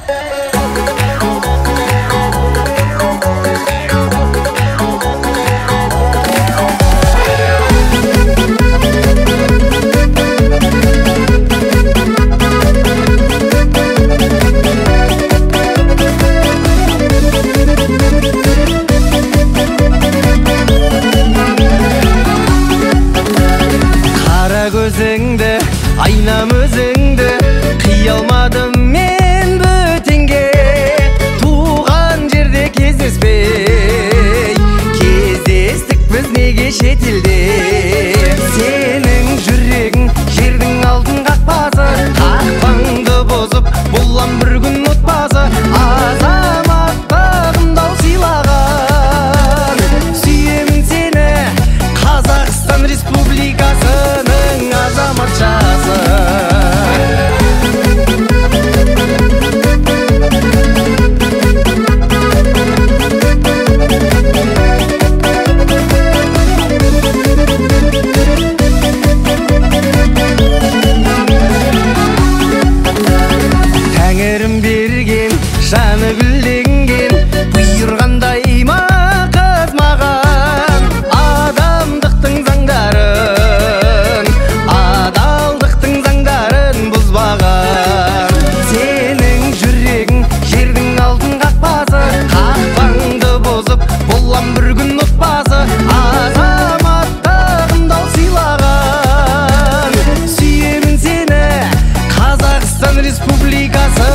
Gözіңді, айнам өзіңді, қия алмадым мен бөтенге. Туған жерде кездеспей, кездестік біз неге шетелде. Сенің жүрегің жердің алдын қақпасы, қақпаңды бұзып болам бір күн отбасы. Азаматтығымды ау сыйлаған, сүйемін сені Қазақстан Республикасының азаматшасы. Тәңірім берген, жаны гүлденген, бұйырғандай ма қыз маған. Адамдықтың заңдарын, адалдықтың заңдарын бұзбаған. Сенің жүрегің жердің алдын қақпасы, қақпаңды бұзып болам бір күн отбасы. Азаматтығымды ау сыйлаған, сүйемін сені Қазақстан Республикасы.